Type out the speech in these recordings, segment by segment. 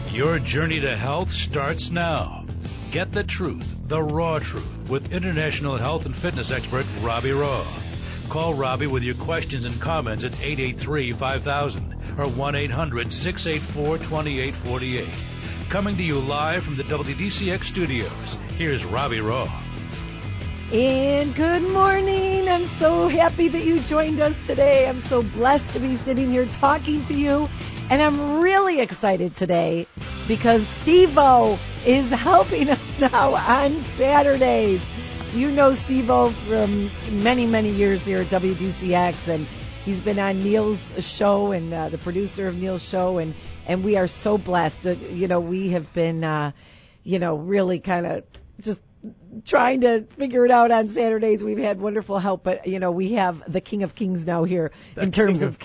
Your journey to health starts now. Get the truth, the raw truth, with international health and fitness expert Robbie Raw. Call Robbie with your questions and comments at 883-5000 or 1-800-684-2848. Coming to you live from the WDCX studios, here's Robbie Raw. And good morning. I'm so happy that you joined us today. I'm so blessed to be sitting here talking to you. And I'm really excited today because Steve-O is helping us now on Saturdays. You know Steve-O from many, many years here at WDCX, and he's been on Neil's show and the producer of Neil's show, and we are so blessed. We have been, really kind of just trying to figure it out on Saturdays. We've had wonderful help, but we have the King of Kings now here in terms of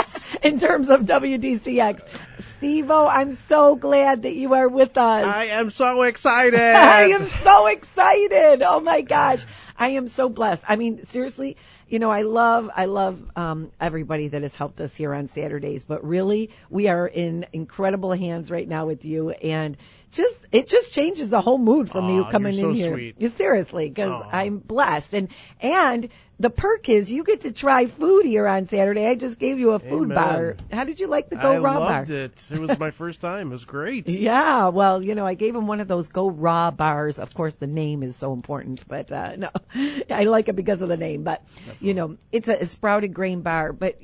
WDCX. Steve-O, I'm so glad that you are with us. I am so excited. I am so excited. Oh my gosh. I am so blessed. I mean, seriously, I love everybody that has helped us here on Saturdays, but really we are in incredible hands right now with you, and it just changes the whole mood from you coming you're in so here. Sweet. Seriously, because I'm blessed. And the perk is you get to try food here on Saturday. I just gave you a food bar. How did you like the Go Raw bar? I loved it. It was my first time. It was great. Yeah, well, I gave him one of those Go Raw bars. Of course, the name is so important, but no, I like it because of the name. But, it's a sprouted grain bar. But,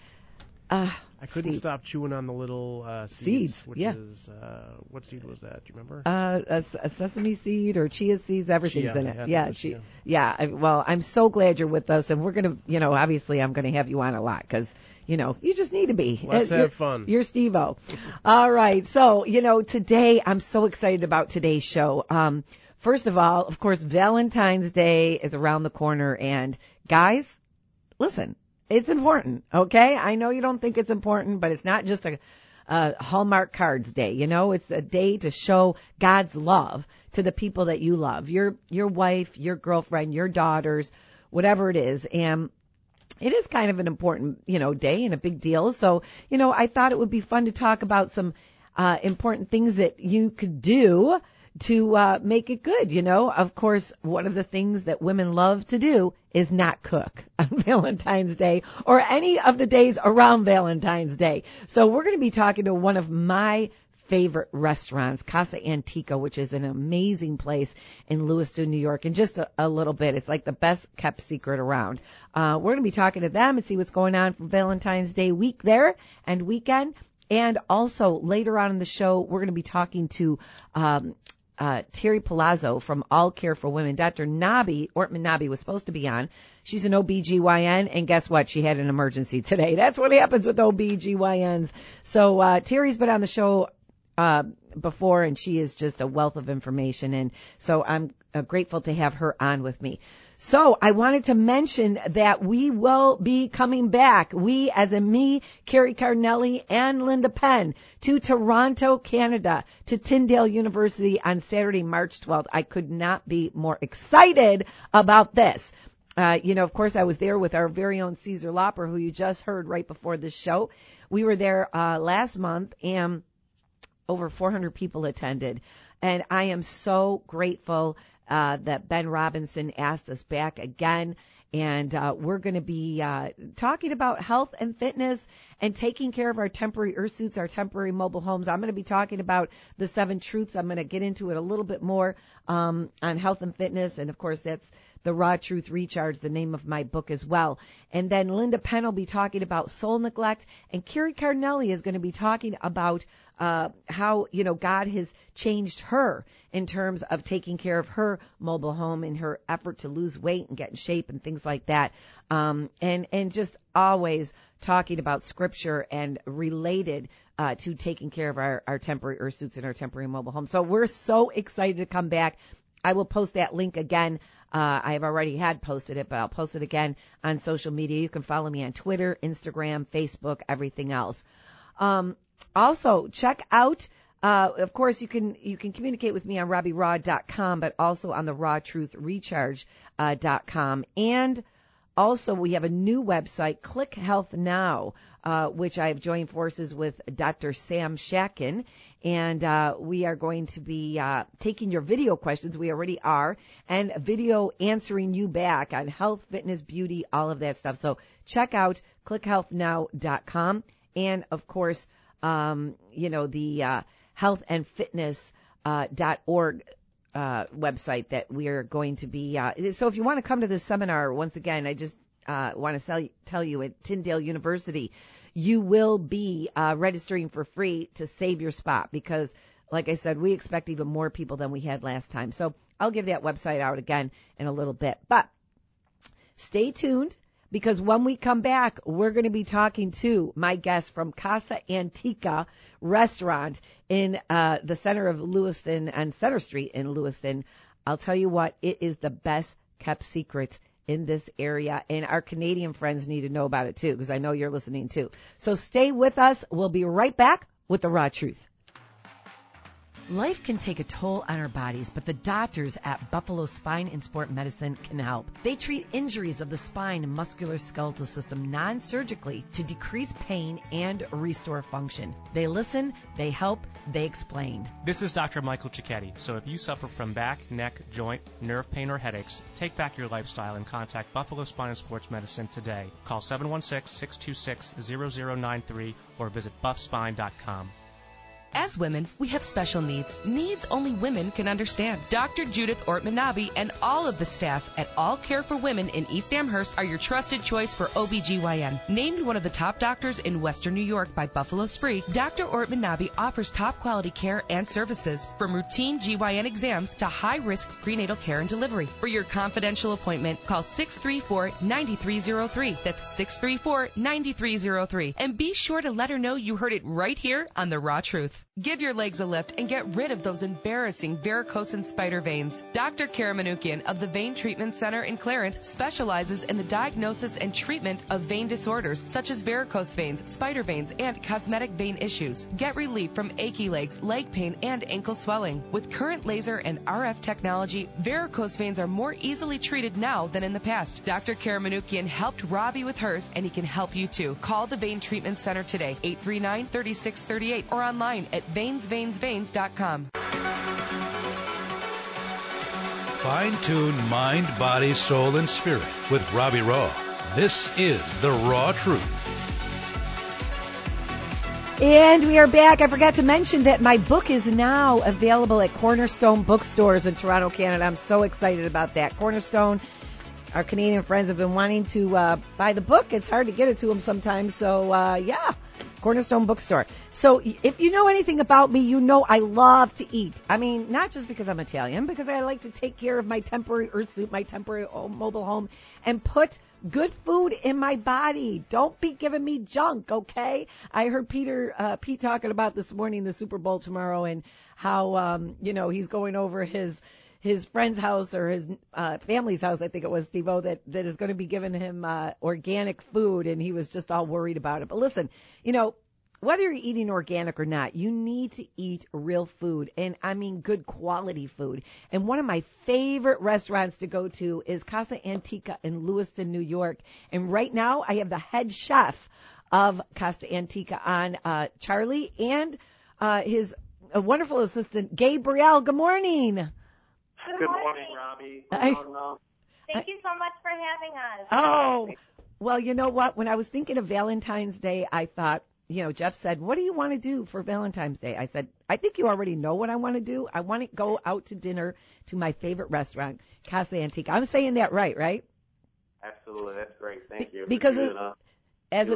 I couldn't stop chewing on the little seeds, which is, what seed was that? Do you remember? A sesame seed or chia seeds, everything's in it. Yeah. Well, I'm so glad you're with us, and we're going to, obviously I'm going to have you on a lot because, you just need to be. Let's have fun. You're Steve-O. All right. So, today I'm so excited about today's show. First of all, of course, Valentine's Day is around the corner, and guys, listen. It's important, okay? I know you don't think it's important, but it's not just a Hallmark cards day, It's a day to show God's love to the people that you love, your wife, your girlfriend, your daughters, whatever it is. And it is kind of an important, day and a big deal. So, I thought it would be fun to talk about some important things that you could do to make it good, Of course, one of the things that women love to do is not cook on Valentine's Day or any of the days around Valentine's Day. So we're going to be talking to one of my favorite restaurants, Casa Antica, which is an amazing place in Lewiston, New York. In just a little bit, it's like the best kept secret around. We're going to be talking to them and see what's going on for Valentine's Day week there and weekend. And also later on in the show, we're going to be talking to Terry Palazzo from All Care for Women. Dr. Ortman Nabi was supposed to be on. She's an OBGYN, and guess what? She had an emergency today. That's what happens with OBGYNs. So Terry's been on the show before, and she is just a wealth of information, and so I'm grateful to have her on with me. So I wanted to mention that we will be coming back, we as in me, Carrie Cardinelli, and Linda Penn, to Toronto, Canada, to Tyndale University on Saturday, March 12th. I could not be more excited about this. Of course, I was there with our very own Caesar Lopper, who you just heard right before this show. We were there last month, and over 400 people attended. And I am so grateful that Ben Robinson asked us back again. And we're going to be talking about health and fitness and taking care of our temporary earth suits, our temporary mobile homes. I'm going to be talking about the 7 truths. I'm going to get into it a little bit more on health and fitness. And, of course, that's The Raw Truth Recharge, the name of my book as well. And then Linda Penn will be talking about soul neglect. And Carrie Cardinelli is going to be talking about how, God has changed her in terms of taking care of her mobile home and her effort to lose weight and get in shape and things like that. And just always talking about scripture and related to taking care of our temporary earth suits and our temporary mobile home. So we're so excited to come back. I will post that link again. I have already had posted it, but I'll post it again on social media. You can follow me on Twitter, Instagram, Facebook, everything else. Also, check out, of course, you can communicate with me on RobbieRaw.com, but also on the rawtruthrecharge.com. And also, we have a new website, Click Health Now, which I have joined forces with Dr. Sam Shakin. And we are going to be taking your video questions. We already are. And video answering you back on health, fitness, beauty, all of that stuff. So check out clickhealthnow.com. And, of course, the healthandfitness.org website that we are going to be. So if you want to come to this seminar, once again, I just want to tell you at Tyndale University, you will be registering for free to save your spot because, like I said, we expect even more people than we had last time. So I'll give that website out again in a little bit. But stay tuned because when we come back, we're going to be talking to my guest from Casa Antica Restaurant in the center of Lewiston, on Center Street in Lewiston. I'll tell you what, it is the best kept secret in this area, and our Canadian friends need to know about it too, because I know you're listening too. So stay with us. We'll be right back with the Raw Truth. Life can take a toll on our bodies, but the doctors at Buffalo Spine and Sport Medicine can help. They treat injuries of the spine and musculoskeletal system non-surgically to decrease pain and restore function. They listen, they help, they explain. This is Dr. Michael Cicchetti. So if you suffer from back, neck, joint, nerve pain, or headaches, take back your lifestyle and contact Buffalo Spine and Sports Medicine today. Call 716-626-0093 or visit buffspine.com. As women, we have special needs only women can understand. Dr. Judith Ortman-Nabi and all of the staff at All Care for Women in East Amherst are your trusted choice for OBGYN. Named one of the top doctors in Western New York by Buffalo Spree, Dr. Ortman-Nabi offers top quality care and services, from routine GYN exams to high-risk prenatal care and delivery. For your confidential appointment, call 634-9303. That's 634-9303. And be sure to let her know you heard it right here on The Raw Truth. Give your legs a lift and get rid of those embarrassing varicose and spider veins. Dr. Kara Manoukian of the Vein Treatment Center in Clarence specializes in the diagnosis and treatment of vein disorders such as varicose veins, spider veins, and cosmetic vein issues. Get relief from achy legs, leg pain, and ankle swelling. With current laser and RF technology, varicose veins are more easily treated now than in the past. Dr. Kara Manoukian helped Robbie with hers, and he can help you too. Call the Vein Treatment Center today, 839-3638, or online at veinsveins.com. Fine-tune mind, body, soul, and spirit with Robbie Raw. This is The Raw Truth. And we are back. I forgot to mention that my book is now available at Cornerstone Bookstores in Toronto, Canada. I'm so excited about that. Cornerstone, our Canadian friends have been wanting to buy the book. It's hard to get it to them sometimes. So, yeah. Cornerstone Bookstore. So if you know anything about me, you know I love to eat. I mean, not just because I'm Italian, because I like to take care of my temporary earth suit, my temporary mobile home, and put good food in my body. Don't be giving me junk, okay? I heard Pete talking about this morning, the Super Bowl tomorrow, and how, he's going over his friend's house or his family's house, I think it was, Steve-O, that is going to be giving him organic food, and he was just all worried about it. But listen, whether you're eating organic or not, you need to eat real food, and I mean good quality food. And one of my favorite restaurants to go to is Casa Antica in Lewiston, New York. And right now I have the head chef of Casa Antica on, Charlie, and his wonderful assistant, Gabrielle. Good morning. Good morning, Robbie. Thank you so much for having us. Oh, well, you know what? When I was thinking of Valentine's Day, I thought, Jeff said, what do you want to do for Valentine's Day? I said, I think you already know what I want to do. I want to go out to dinner to my favorite restaurant, Casa Antica. I'm saying that right? Absolutely. That's great. Thank you. Because as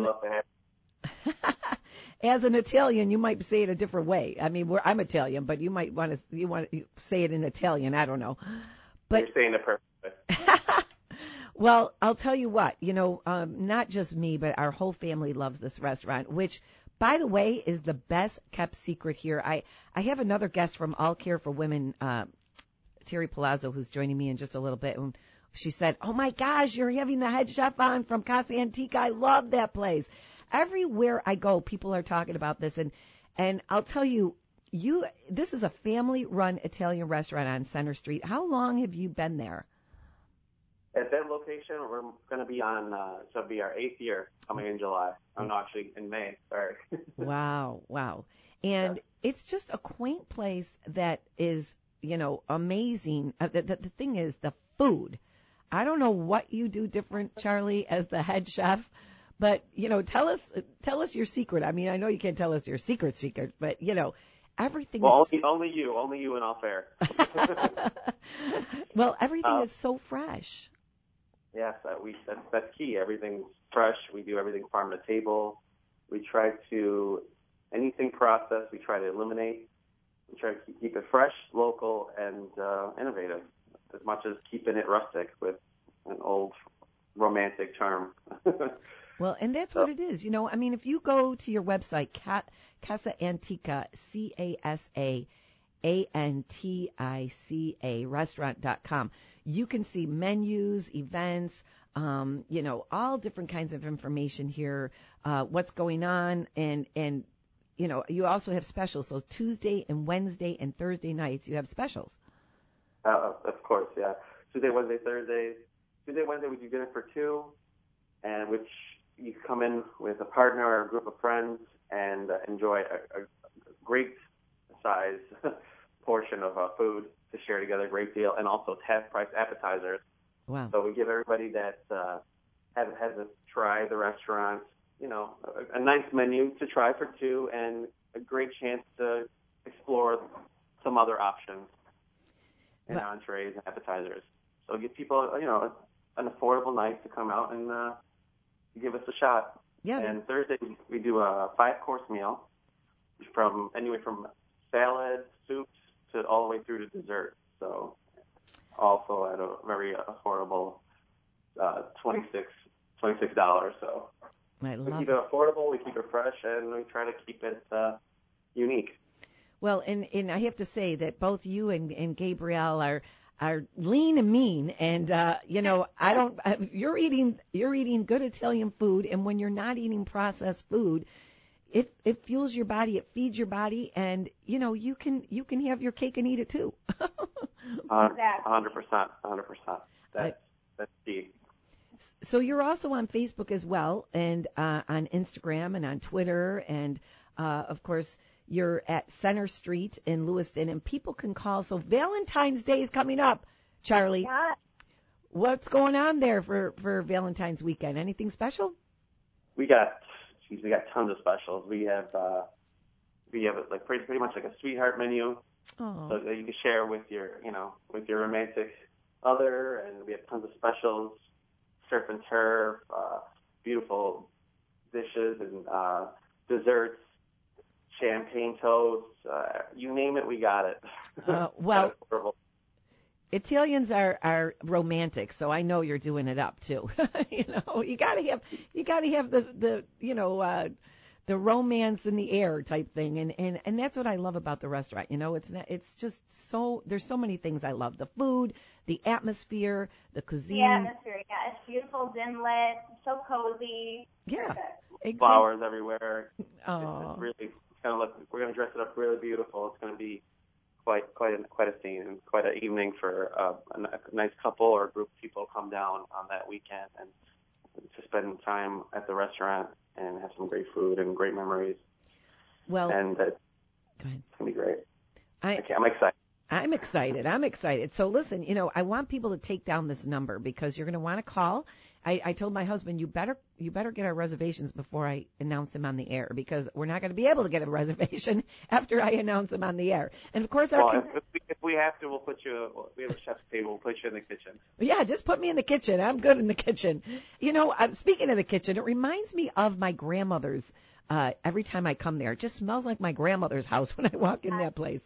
an Italian, you might say it a different way. I mean, I'm Italian, but you might want to say it in Italian. I don't know. But you're saying the perfect way. Well, I'll tell you what, not just me, but our whole family loves this restaurant, which, by the way, is the best kept secret here. I have another guest from All Care for Women, Terry Palazzo, who's joining me in just a little bit. And she said, oh, my gosh, you're having the head chef on from Casa Antica. I love that place. Everywhere I go, people are talking about this. And I'll tell you, this is a family-run Italian restaurant on Center Street. How long have you been there? At that location, we're going to be on, so it'll be our 8th year coming in July. Oh, no, actually in May. Sorry. Wow. And it's just a quaint place that is, amazing. The thing is the food. I don't know what you do different, Charlie, as the head chef, but, tell us your secret. I mean, I know you can't tell us your secret, but, everything well, is... only you in all fair. Well, everything is so fresh. Yes, that's key. Everything's fresh. We do everything farm to table. We try to, anything processed, we try to eliminate. We try to keep it fresh, local, and innovative, as much as keeping it rustic with an old romantic charm. Well, and that's what it is. I mean, if you go to your website, Casa Antica, CasaAntica restaurant.com, you can see menus, events, all different kinds of information here, what's going on, and you also have specials. So Tuesday and Wednesday and Thursday nights, you have specials. Of course, yeah. Tuesday, Wednesday, Thursday. Tuesday, Wednesday, we do dinner for two, and which you come in with a partner or a group of friends and enjoy a great size portion of food to share together, a great deal, and also half-price appetizers. Wow. So we give everybody that hasn't tried the restaurant, a nice menu to try for two and a great chance to explore some other options and entrees and appetizers. So give people, an affordable night to come out and give us a shot. Yeah. And Thursday we do a 5-course meal anywhere from salads, soups, to all the way through to dessert. So also at a very affordable $26. So I love we keep it affordable, we keep it fresh, and we try to keep it unique. Well, and I have to say that both you and Gabrielle are lean and mean, and you're eating good Italian food, and when you're not eating processed food, it fuels your body, it feeds your body, and you can have your cake and eat it too. 100%. That's key. So you're also on Facebook as well, and on Instagram and on Twitter, and of course you're at Center Street in Lewiston, and people can call. So Valentine's Day is coming up, Charlie. Yeah. What's going on there for Valentine's weekend? Anything special? We got tons of specials. We have like pretty much like a sweetheart menu, so that you can share with your romantic other, and we have tons of specials, surf and turf, beautiful dishes and desserts, champagne toast, you name it, we got it. Well, Italians are romantic, so I know you're doing it up too. You gotta have the romance in the air type thing, and that's what I love about the restaurant. It's just there's so many things I love: the food, the atmosphere, the cuisine. The atmosphere, yeah, it's beautiful, dim lit, so cozy. Yeah, exactly. Flowers everywhere. Oh. It's really kind of look. We're gonna dress it up really beautiful. It's gonna be quite a scene and quite an evening for a nice couple or a group of people come down on that weekend and to spend time at the restaurant and have some great food and great memories. Well, and go ahead. It's gonna be great. I'm excited. I'm excited. So listen, I want people to take down this number because you're going to want to call. I told my husband, you better get our reservations before I announce them on the air, because we're not going to be able to get a reservation after I announce them on the air. And of course, if we have to, we have a chef's table. We'll put you in the kitchen. Yeah, just put me in the kitchen. I'm good in the kitchen. Speaking of the kitchen, it reminds me of my grandmother's. Every time I come there, it just smells like my grandmother's house when I walk in that place.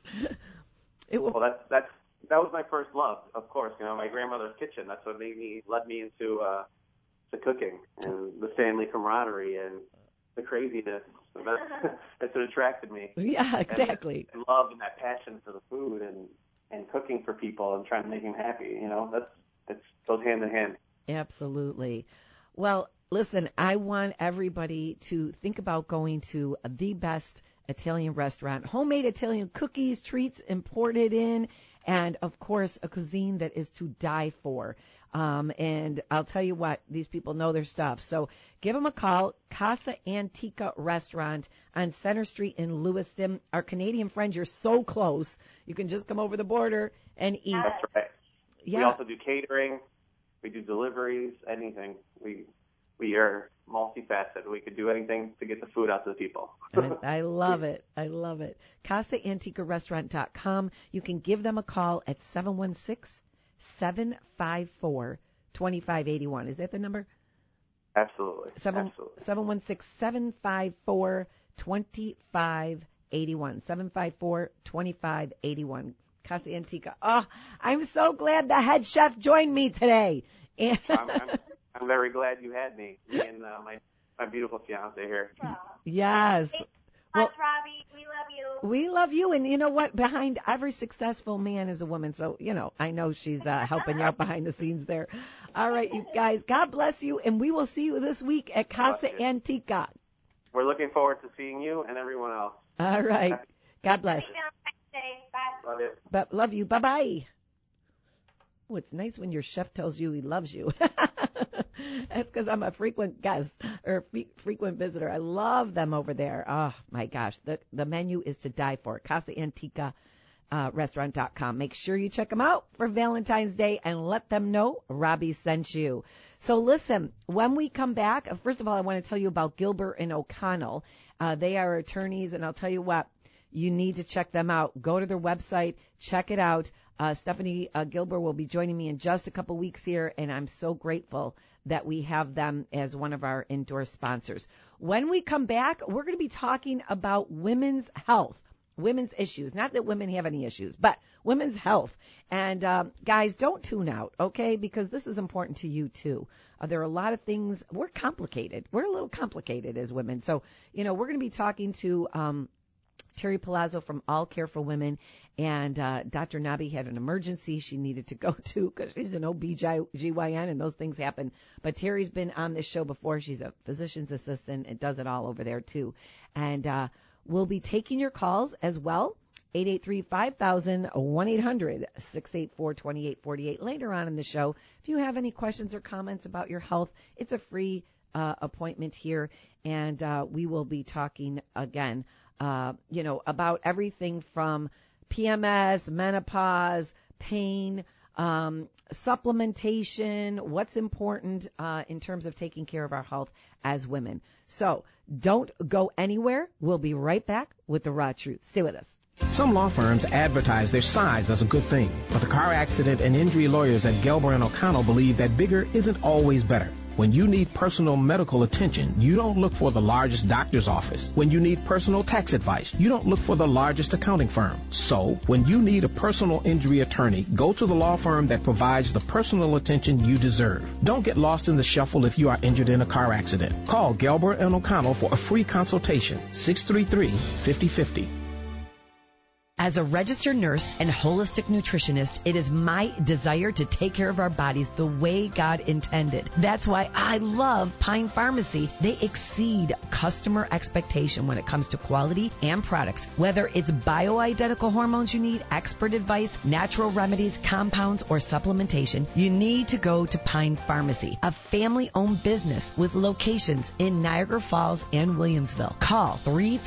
That was my first love, of course. My grandmother's kitchen. That's what led me into to cooking and the family camaraderie and the craziness. That's what attracted me. Yeah, exactly. And love and that passion for the food and cooking for people and trying to make them happy. That goes hand in hand. Absolutely. Well, listen, I want everybody to think about going to the best Italian restaurant. Homemade Italian cookies, treats imported in, and, of course, a cuisine that is to die for. And I'll tell you what, these people know their stuff. So give them a call, Casa Antica Restaurant on Center Street in Lewiston. Our Canadian friends, you're so close. You can just come over the border and eat. That's right. Yeah. We also do catering. We do deliveries, anything. We are multifaceted. We could do anything to get the food out to the people. I love it. I love it. CasaAnticaRestaurant.com. You can give them a call at 716-754-2581. Is that the number? Absolutely. 716-754-2581. 754-2581. Casa Antica. Oh, I'm so glad the head chef joined me today. I'm very glad you had me and my beautiful fiance here. Yes. Well, Robbie, we love you. We love you, and you know what? Behind every successful man is a woman, so, I know she's helping you out behind the scenes there. All right, you guys, God bless you, and we will see you this week at Casa Antica. We're looking forward to seeing you and everyone else. All right. God bless. Love you. Love you. Bye-bye. Oh, it's nice when your chef tells you he loves you. That's because I'm a frequent guest or frequent visitor. I love them over there. Oh, my gosh. The menu is to die for. CasaAntica Restaurant.com. Make sure you check them out for Valentine's Day and let them know Robbie sent you. So listen, when we come back, first of all, I want to tell you about Gilbert and O'Connell. They are attorneys, and I'll tell you what, you need to check them out. Go to their website, check it out. Stephanie Gilbert will be joining me in just a couple weeks here, and I'm so grateful that we have them as one of our endorsed sponsors. When we come back, we're going to be talking about women's health, women's issues. Not that women have any issues, but women's health. And guys, don't tune out, okay, because this is important to you, too. There are a lot of things. We're complicated. We're a little complicated as women. So, we're going to be talking to Terry Palazzo from All Care for Women, and Dr. Nabi had an emergency she needed to go to because she's an OBGYN and those things happen. But Terry's been on this show before. She's a physician's assistant and does it all over there too. And we'll be taking your calls as well. 883-5000, 1-800-684-2848 later on in the show. If you have any questions or comments about your health, it's a free appointment here, and we will be talking again about everything from PMS, menopause, pain, supplementation, what's important in terms of taking care of our health as women. So don't go anywhere. We'll be right back with The Raw Truth. Stay with us. Some law firms advertise their size as a good thing, but the car accident and injury lawyers at Gelber and O'Connell believe that bigger isn't always better. When you need personal medical attention, you don't look for the largest doctor's office. When you need personal tax advice, you don't look for the largest accounting firm. So, when you need a personal injury attorney, go to the law firm that provides the personal attention you deserve. Don't get lost in the shuffle if you are injured in a car accident. Call Gelber and O'Connell for a free consultation, 633-5050. As a registered nurse and holistic nutritionist, it is my desire to take care of our bodies the way God intended. That's why I love Pine Pharmacy. They exceed customer expectation when it comes to quality and products. Whether it's bioidentical hormones you need, expert advice, natural remedies, compounds, or supplementation, you need to go to Pine Pharmacy, a family-owned business with locations in Niagara Falls and Williamsville. Call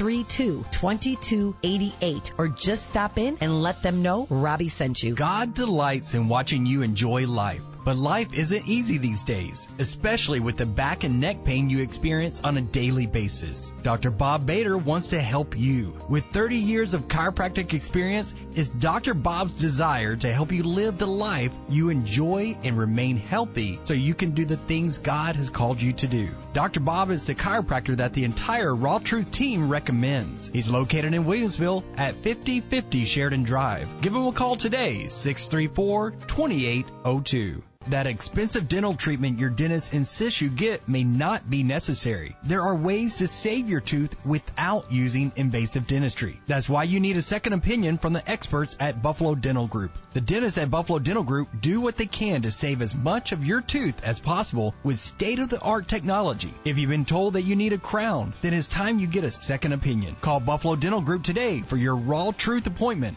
332-2288 or just stop in and let them know Robbie sent you. God delights in watching you enjoy life. But life isn't easy these days, especially with the back and neck pain you experience on a daily basis. Dr. Bob Bader wants to help you. With 30 years of chiropractic experience, it's Dr. Bob's desire to help you live the life you enjoy and remain healthy so you can do the things God has called you to do. Dr. Bob is the chiropractor that the entire Raw Truth team recommends. He's located in Williamsville at 5050 Sheridan Drive. Give him a call today, 634-2802. That expensive dental treatment your dentist insists you get may not be necessary. There are ways to save your tooth without using invasive dentistry. That's why you need a second opinion from the experts at Buffalo Dental Group. The dentists at Buffalo Dental Group do what they can to save as much of your tooth as possible with state-of-the-art technology. If you've been told that you need a crown, then it's time you get a second opinion. Call Buffalo Dental Group today for your Raw Truth appointment,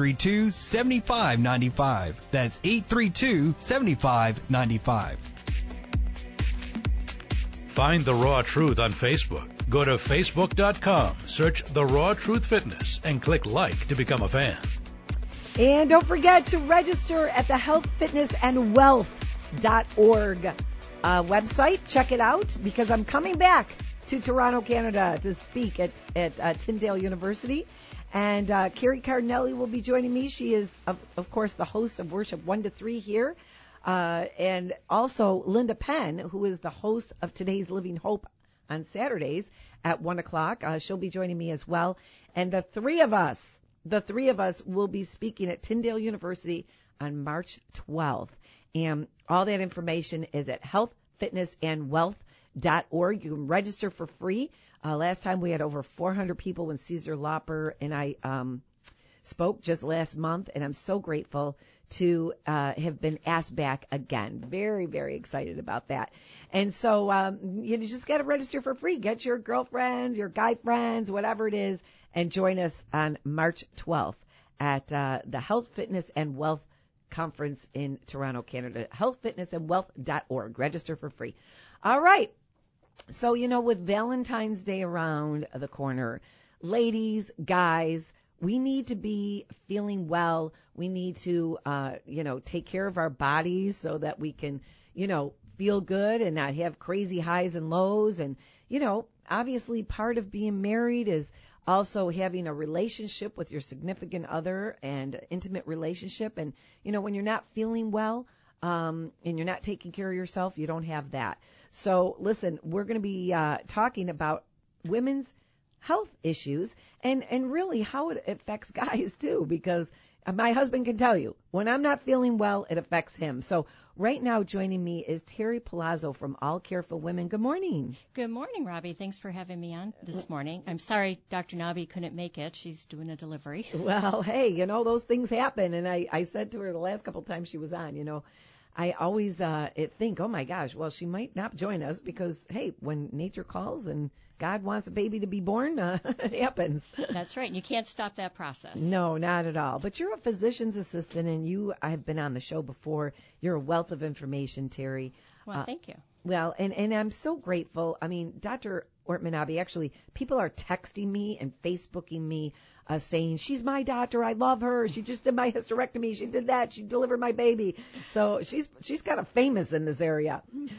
832-7595. That's 832-7595. Find The Raw Truth on Facebook. Go to Facebook.com, search The Raw Truth Fitness, and click like to become a fan. And don't forget to register at the healthfitnessandwealth.org website. Check it out, because I'm coming back to Toronto, Canada to speak at Tyndale University. And Carrie Cardinelli will be joining me. She is, of course, the host of Worship 1 to 3 here. And also Linda Penn, who is the host of Today's Living Hope on Saturdays at 1 o'clock. She'll be joining me as well. And the three of us will be speaking at Tyndale University on March 12th. And all that information is at healthfitnessandwealth.org. You can register for free. Last time we had over 400 people when Caesar Lauper and I spoke just last month, and I'm so grateful to have been asked back again. Very, very excited about that. And so you just got to register for free. Get your girlfriend, your guy friends, whatever it is, and join us on March 12th at the Health, Fitness, and Wealth Conference in Toronto, Canada. healthfitnessandwealth.org. Register for free. All right. So, with Valentine's Day around the corner, ladies, guys, we need to be feeling well. We need to, take care of our bodies so that we can, feel good and not have crazy highs and lows. And, obviously part of being married is also having a relationship with your significant other and intimate relationship. And, when you're not feeling well, and you're not taking care of yourself, you don't have that. So listen, we're going to be talking about women's health issues and really how it affects guys too, because my husband can tell you when I'm not feeling well, it affects him. So right now joining me is Terry Palazzo from All Care for Women. Good morning. Good morning, Robbie. Thanks for having me on this morning. I'm sorry Dr. Nobby couldn't make it. She's doing a delivery. Well, hey, those things happen. And I said to her the last couple of times she was on, I always think, oh, my gosh, well, she might not join us because, hey, when nature calls and God wants a baby to be born, it happens. That's right. And you can't stop that process. No, not at all. But you're a physician's assistant, and I've been on the show before. You're a wealth of information, Terry. Well, thank you. Well, and I'm so grateful. I mean, Dr. Ortman-Abbey, actually, people are texting me and Facebooking me saying, she's my doctor, I love her, she just did my hysterectomy, she did that, she delivered my baby. So she's kind of famous in this area.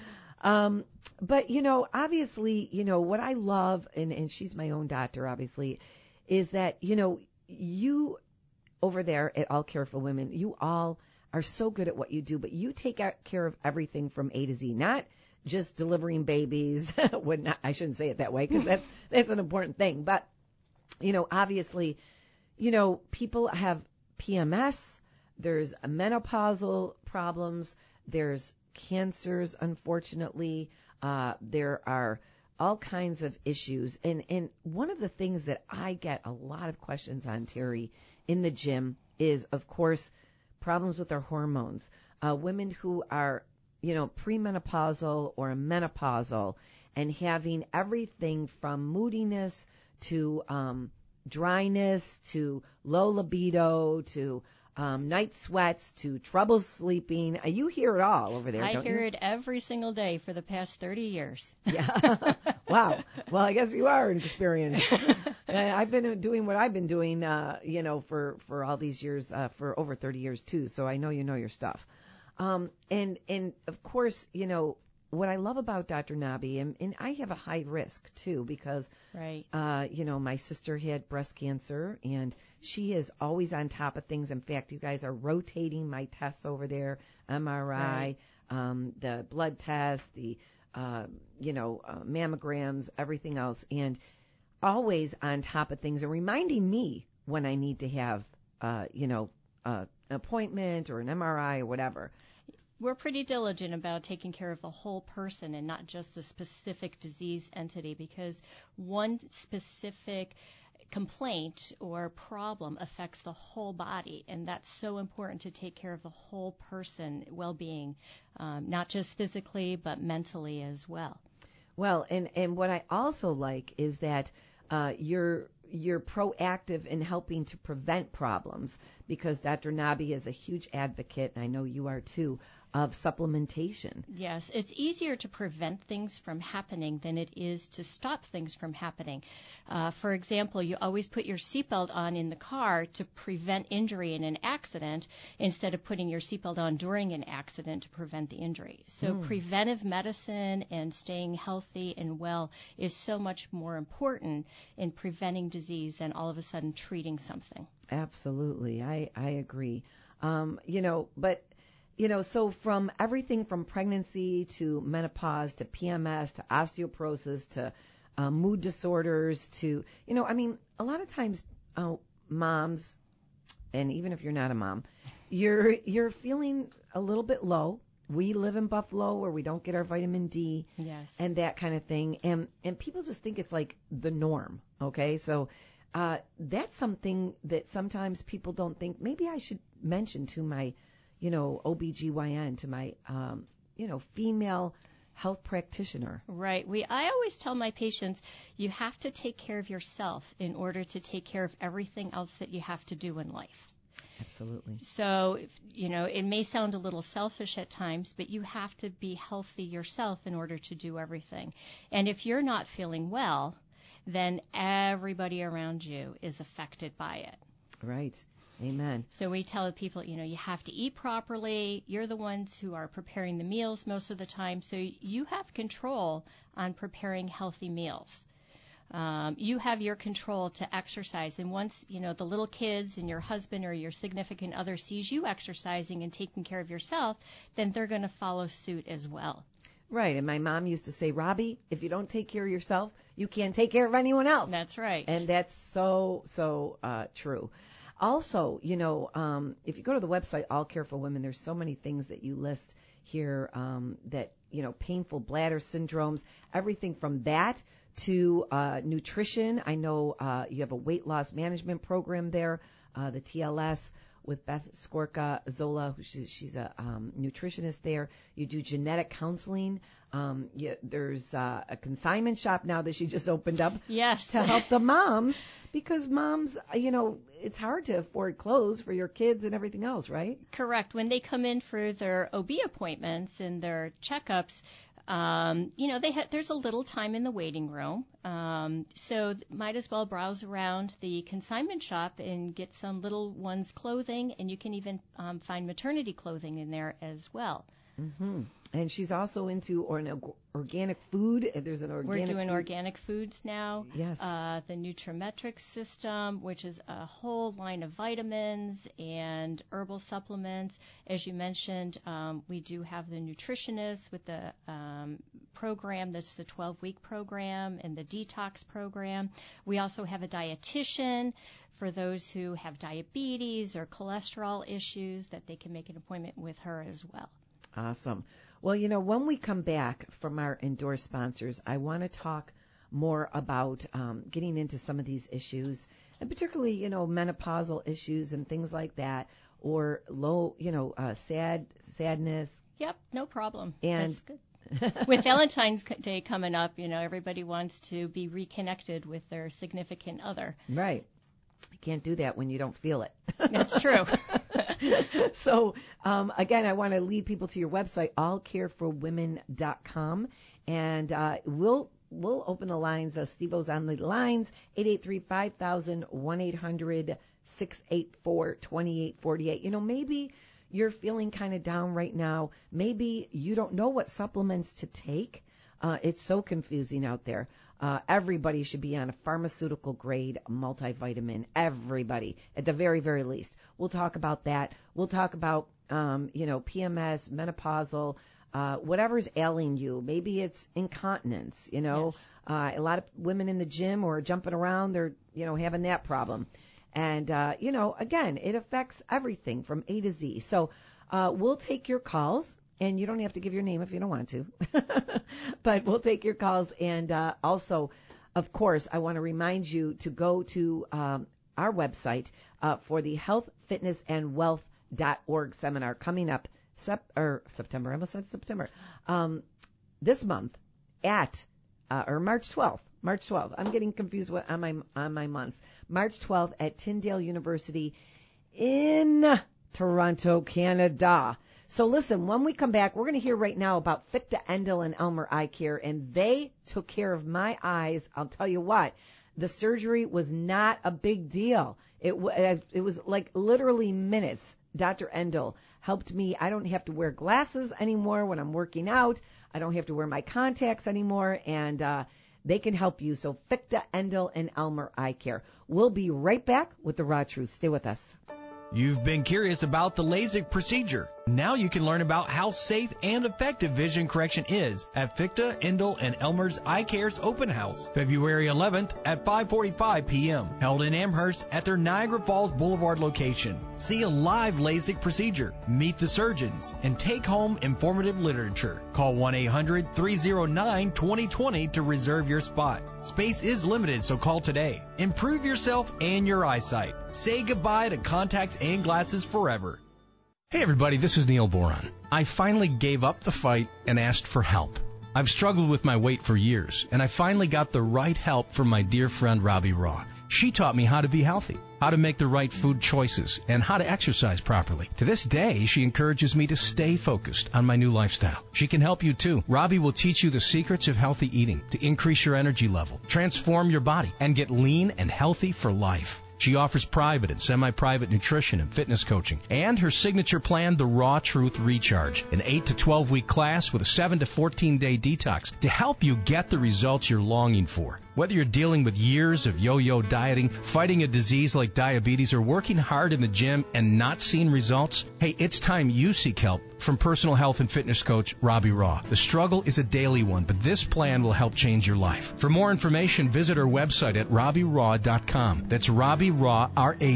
But, obviously, what I love, and she's my own doctor, obviously, is that, you over there at All Care for Women, you all are so good at what you do, but you take care of everything from A to Z, not just delivering babies. I shouldn't say it that way, because that's an important thing. But, obviously, people have PMS, there's menopausal problems, there's cancers, unfortunately, there are all kinds of issues. And one of the things that I get a lot of questions on, Terry, in the gym is, of course, problems with their hormones. Women who are, premenopausal or menopausal and having everything from moodiness to dryness to low libido to night sweats to trouble sleeping. You hear it all over there, don't you? I hear it every single day for the past 30 years. Yeah. Wow. Well, I guess you are experienced. I've been doing what I've been doing, for all these years, for over 30 years too. So I know you know your stuff. And of course, what I love about Dr. Nobby, and I have a high risk too, because, right. My sister had breast cancer, and she is always on top of things. In fact, you guys are rotating my tests over there, MRI, right. The blood test, the, mammograms, everything else, and always on top of things and reminding me when I need to have, an appointment or an MRI or whatever. We're pretty diligent about taking care of the whole person and not just the specific disease entity, because one specific complaint or problem affects the whole body, and that's so important to take care of the whole person well-being, not just physically but mentally as well. Well, and what I also like is that you're proactive in helping to prevent problems, because Dr. Nabi is a huge advocate, and I know you are too, of supplementation. Yes, it's easier to prevent things from happening than it is to stop things from happening. For example, you always put your seatbelt on in the car to prevent injury in an accident instead of putting your seatbelt on during an accident to prevent the injury. So preventive medicine and staying healthy and well is so much more important in preventing disease than all of a sudden treating something. Absolutely. I agree. So from everything from pregnancy to menopause to PMS to osteoporosis to mood disorders to, a lot of times moms, and even if you're not a mom, you're feeling a little bit low. We live in Buffalo where we don't get our vitamin D, yes, and that kind of thing. And people just think it's like the norm. Okay. So that's something that sometimes people don't think maybe I should mention to my OBGYN, to my, female health practitioner. Right. I always tell my patients, you have to take care of yourself in order to take care of everything else that you have to do in life. Absolutely. So, it may sound a little selfish at times, but you have to be healthy yourself in order to do everything. And if you're not feeling well, then everybody around you is affected by it. Right. Amen. So we tell people, you have to eat properly. You're the ones who are preparing the meals most of the time, so you have control on preparing healthy meals. You have your control to exercise, and once, the little kids and your husband or your significant other sees you exercising and taking care of yourself, then they're going to follow suit as well. Right, and my mom used to say, Robbie, if you don't take care of yourself, you can't take care of anyone else. That's right. And that's so true. Also, if you go to the website, All Care for Women, there's so many things that you list here that, painful bladder syndromes, everything from that to nutrition. I know you have a weight loss management program there, the TLS, with Beth Skorka Zola, she's a nutritionist there. You do genetic counseling. There's a consignment shop now that she just opened up, yes, to help the moms, because moms, it's hard to afford clothes for your kids and everything else, right? Correct. When they come in for their OB appointments and their checkups, there's a little time in the waiting room, so might as well browse around the consignment shop and get some little one's clothing, and you can even find maternity clothing in there as well. Mm-hmm. And she's also into organic food. There's an organic. We're doing organic foods now. Yes. The Nutrimetrics system, which is a whole line of vitamins and herbal supplements. As you mentioned, we do have the nutritionist with the program that's the 12-week program and the detox program. We also have a dietitian for those who have diabetes or cholesterol issues, that they can make an appointment with her as well. Awesome. Well, when we come back from our endorsed sponsors, I want to talk more about getting into some of these issues, and particularly, menopausal issues and things like that, or low, sadness. Yep, no problem. And that's good. With Valentine's Day coming up, everybody wants to be reconnected with their significant other. Right. You can't do that when you don't feel it. That's true. So, again, I want to lead people to your website, allcareforwomen.com, and we'll open the lines. Steve-O's on the lines, 883-5000, 1-800-684-2848. Maybe you're feeling kind of down right now. Maybe you don't know what supplements to take. It's so confusing out there. Everybody should be on a pharmaceutical grade multivitamin. Everybody, at the very, very least. We'll talk about that. We'll talk about, PMS, menopausal, whatever's ailing you. Maybe it's incontinence, Yes. A lot of women in the gym or jumping around, they're, having that problem. And, again, it affects everything from A to Z. So, we'll take your calls. And you don't have to give your name if you don't want to. But we'll take your calls. And also, of course, I want to remind you to go to our website for the Health, Fitness, and Wealth.org seminar coming up September. I almost said September. This month at March 12th. March 12th. I'm getting confused on my months. March 12th at Tyndale University in Toronto, Canada. So listen, when we come back, we're going to hear right now about Ficta Endel and Elmer Eye Care, and they took care of my eyes. I'll tell you what, the surgery was not a big deal. It was like literally minutes. Dr. Endel helped me. I don't have to wear glasses anymore when I'm working out. I don't have to wear my contacts anymore, and they can help you. So Ficta Endel and Elmer Eye Care. We'll be right back with the Raw Truth. Stay with us. You've been curious about the LASIK procedure. Now you can learn about how safe and effective vision correction is at Ficta, Endel, and Elmer's Eye Care's open house, February 11th at 5:45 p.m., held in Amherst at their Niagara Falls Boulevard location. See a live LASIK procedure, meet the surgeons, and take home informative literature. Call 1-800-309-2020 to reserve your spot. Space is limited, so call today. Improve yourself and your eyesight. Say goodbye to contacts and glasses forever. Hey everybody, this is Neil Boron. I finally gave up the fight and asked for help. I've struggled with my weight for years, and I finally got the right help from my dear friend Robbie Raw. She taught me how to be healthy, how to make the right food choices, and how to exercise properly. To this day, she encourages me to stay focused on my new lifestyle. She can help you too. Robbie will teach you the secrets of healthy eating to increase your energy level, transform your body, and get lean and healthy for life. She offers private and semi-private nutrition and fitness coaching, and her signature plan, the Raw Truth Recharge, an 8 to 12-week class with a 7 to 14-day detox to help you get the results you're longing for. Whether you're dealing with years of yo-yo dieting, fighting a disease like diabetes, or working hard in the gym and not seeing results, hey, it's time you seek help from personal health and fitness coach Robbie Raw. The struggle is a daily one, but this plan will help change your life. For more information, visit our website at RobbieRaw.com. That's Robbie Raw,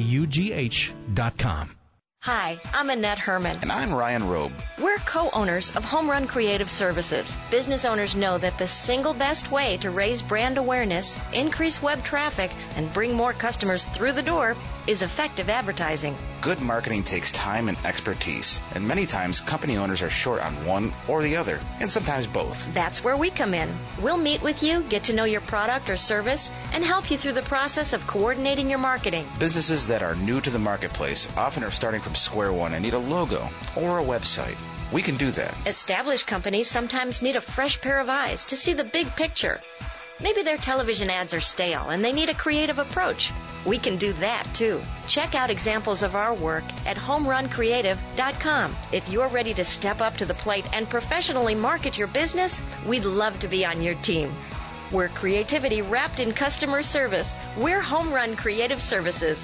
RAUGH.com. Hi, I'm Annette Herman. And I'm Ryan Robe. We're co-owners of Home Run Creative Services. Business owners know that the single best way to raise brand awareness, increase web traffic, and bring more customers through the door is effective advertising. Good marketing takes time and expertise, and many times company owners are short on one or the other, and sometimes both. That's where we come in. We'll meet with you, get to know your product or service, and help you through the process of coordinating your marketing. Businesses that are new to the marketplace often are starting from square one and need a logo or a website. We can do that. Established companies sometimes need a fresh pair of eyes to see the big picture. Maybe their television ads are stale and they need a creative approach. We can do that too. Check out examples of our work at homeruncreative.com. If you're ready to step up to the plate and professionally market your business, we'd love to be on your team. We're creativity wrapped in customer service. We're Home Run Creative Services.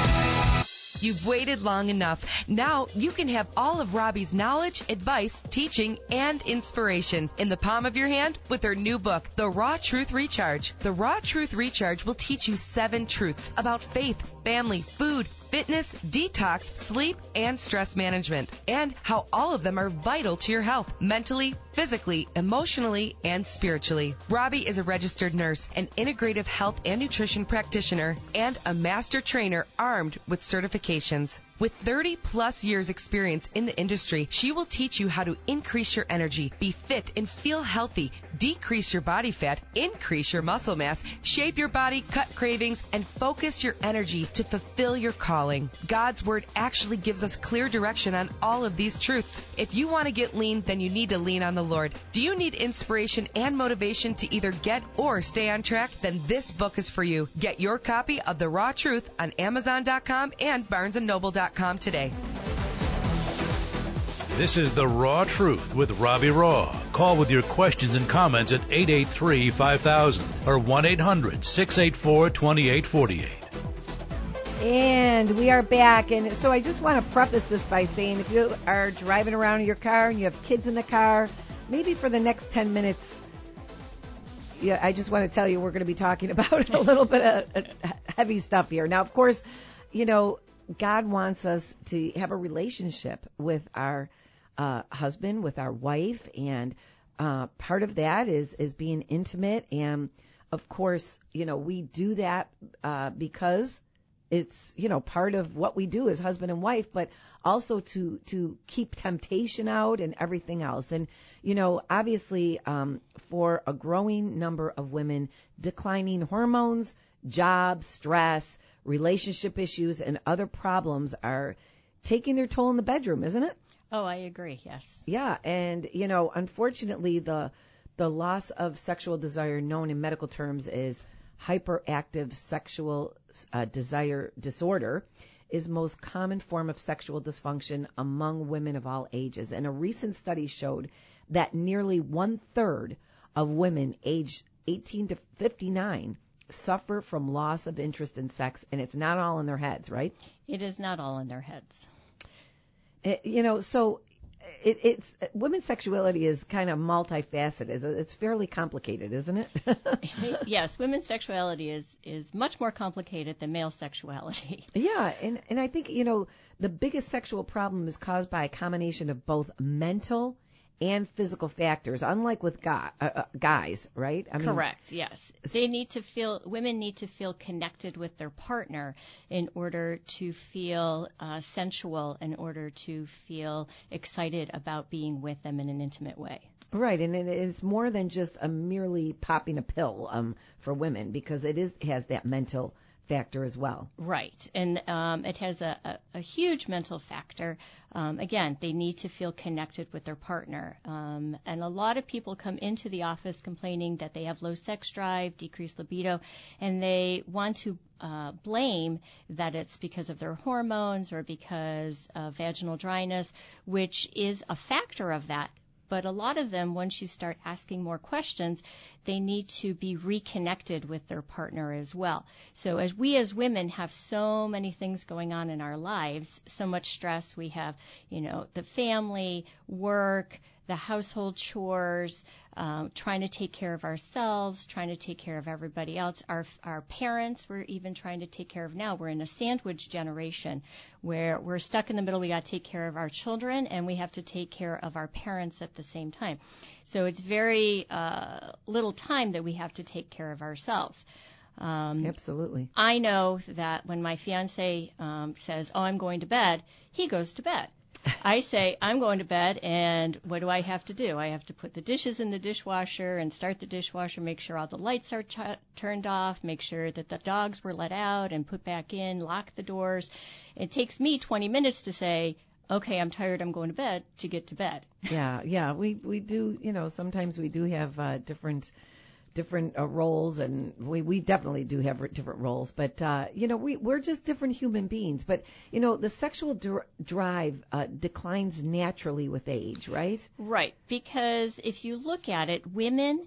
You've waited long enough. Now you can have all of Robbie's knowledge, advice, teaching, and inspiration in the palm of your hand with her new book, The Raw Truth Recharge. The Raw Truth Recharge will teach you 7 truths about faith, family, food, fitness, detox, sleep, and stress management, and how all of them are vital to your health, mentally, physically, emotionally, and spiritually. Robbie is a registered nurse, an integrative health and nutrition practitioner, and a master trainer armed with certifications. With 30-plus years experience in the industry, she will teach you how to increase your energy, be fit and feel healthy, decrease your body fat, increase your muscle mass, shape your body, cut cravings, and focus your energy to fulfill your calling. God's Word actually gives us clear direction on all of these truths. If you want to get lean, then you need to lean on the Lord. Do you need inspiration and motivation to either get or stay on track? Then this book is for you. Get your copy of The Raw Truth on Amazon.com and BarnesandNoble.com today. This is The Raw Truth with Robbie Raw. Call with your questions and comments at 883-5000 or 1-800-684-2848. And we are back. And so I just want to preface this by saying if you are driving around in your car and you have kids in the car, maybe for the next 10 minutes, I just want to tell you we're going to be talking about a little bit of heavy stuff here. Now, of course, God wants us to have a relationship with our husband, with our wife, and part of that is being intimate. And of course, we do that because it's, part of what we do as husband and wife, but also to keep temptation out and everything else. And, obviously, for a growing number of women, declining hormones, job, stress, relationship issues, and other problems are taking their toll in the bedroom, isn't it? Oh, I agree, yes. Yeah, and, unfortunately, the loss of sexual desire, known in medical terms as hyperactive sexual desire disorder, is most common form of sexual dysfunction among women of all ages. And a recent study showed that nearly 1/3 of women aged 18 to 59 suffer from loss of interest in sex, and it's not all in their heads, right? It is not all in their heads. So it's women's sexuality is kind of multifaceted. It's fairly complicated, isn't it? Yes, women's sexuality is much more complicated than male sexuality. Yeah, and I think, the biggest sexual problem is caused by a combination of both mental and physical factors, unlike with guys, right? Correct, yes. Women need to feel connected with their partner in order to feel sensual, in order to feel excited about being with them in an intimate way. Right, and it's more than just merely popping a pill for women, because it has that mental factor as well. Right, and it has a huge mental factor. Again, they need to feel connected with their partner. And a lot of people come into the office complaining that they have low sex drive, decreased libido, and they want to blame that it's because of their hormones or because of vaginal dryness, which is a factor of that. But a lot of them, once you start asking more questions, they need to be reconnected with their partner as well. So as women have so many things going on in our lives, so much stress, we have, the family, work, the household chores, trying to take care of ourselves, trying to take care of everybody else. Our parents, we're even trying to take care of now. We're in a sandwich generation where we're stuck in the middle. We got to take care of our children, and we have to take care of our parents at the same time. So it's very little time that we have to take care of ourselves. Absolutely. I know that when my fiance says, "Oh, I'm going to bed," he goes to bed. I say, I'm going to bed, and what do I have to do? I have to put the dishes in the dishwasher and start the dishwasher, make sure all the lights are turned off, make sure that the dogs were let out and put back in, lock the doors. It takes me 20 minutes to say, okay, I'm tired, I'm going to bed, to get to bed. Yeah, we do, sometimes we do have different roles, and we definitely do have different roles, but we're just different human beings. But the sexual drive declines naturally with age, right? Right, because if you look at it, women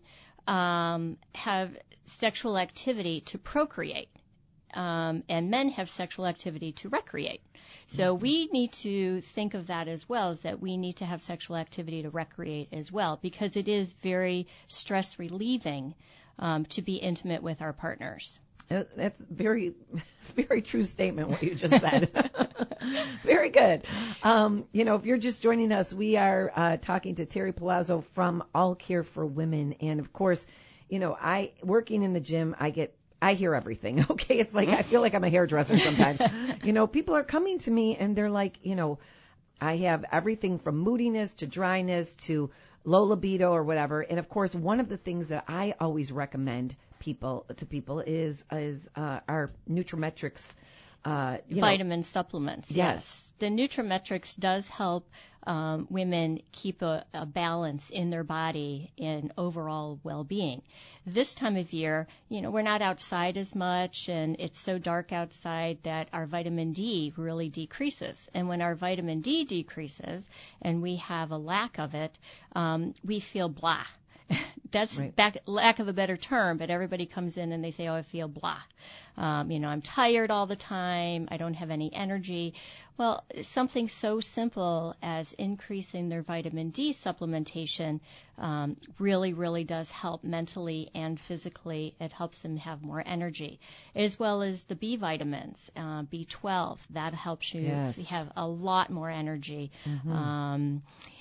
have sexual activity to procreate, and men have sexual activity to recreate. So we need to think of that as well, is that we need to have sexual activity to recreate as well, because it is very stress relieving to be intimate with our partners. That's very, very true statement, what you just said. Very good. If you're just joining us, we are talking to Terry Palazzo from All Care for Women. And of course, working in the gym, I hear everything. Okay. It's like, I feel like I'm a hairdresser sometimes. People are coming to me and they're like, I have everything from moodiness to dryness to low libido or whatever. And of course, one of the things that I always recommend people is our Nutrimetrix, vitamin supplements. Yes. The Nutrimetrix does help women keep a balance in their body and overall well-being. This time of year, we're not outside as much, and it's so dark outside that our vitamin D really decreases. And when our vitamin D decreases and we have a lack of it, we feel blah. That's right. Lack of a better term, but everybody comes in and they say, oh, I feel blah. I'm tired all the time. I don't have any energy. Well, something so simple as increasing their vitamin D supplementation really, really does help mentally and physically. It helps them have more energy, as well as the B vitamins, B12. That helps you have a lot more energy. Mm-hmm.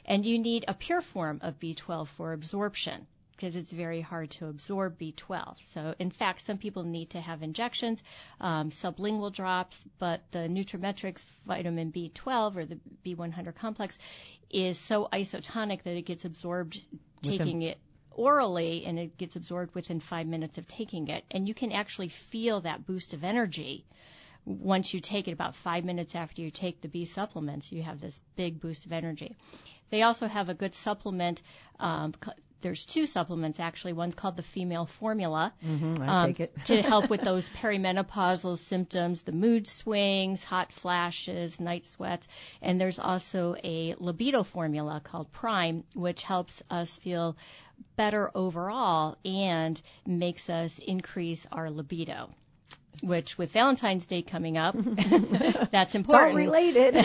And you need a pure form of B12 for absorption, because it's very hard to absorb B12. So, in fact, some people need to have injections, sublingual drops, but the Nutrimetrix vitamin B12 or the B100 complex is so isotonic that it gets absorbed taking it orally, and it gets absorbed within 5 minutes of taking it. And you can actually feel that boost of energy once you take it. About 5 minutes after you take the B supplements, you have this big boost of energy. They also have a good supplement. There's 2 supplements, actually. One's called the Female Formula I take it. to help with those perimenopausal symptoms, the mood swings, hot flashes, night sweats. And there's also a libido formula called Prime, which helps us feel better overall and makes us increase our libido, which with Valentine's Day coming up, that's important. It's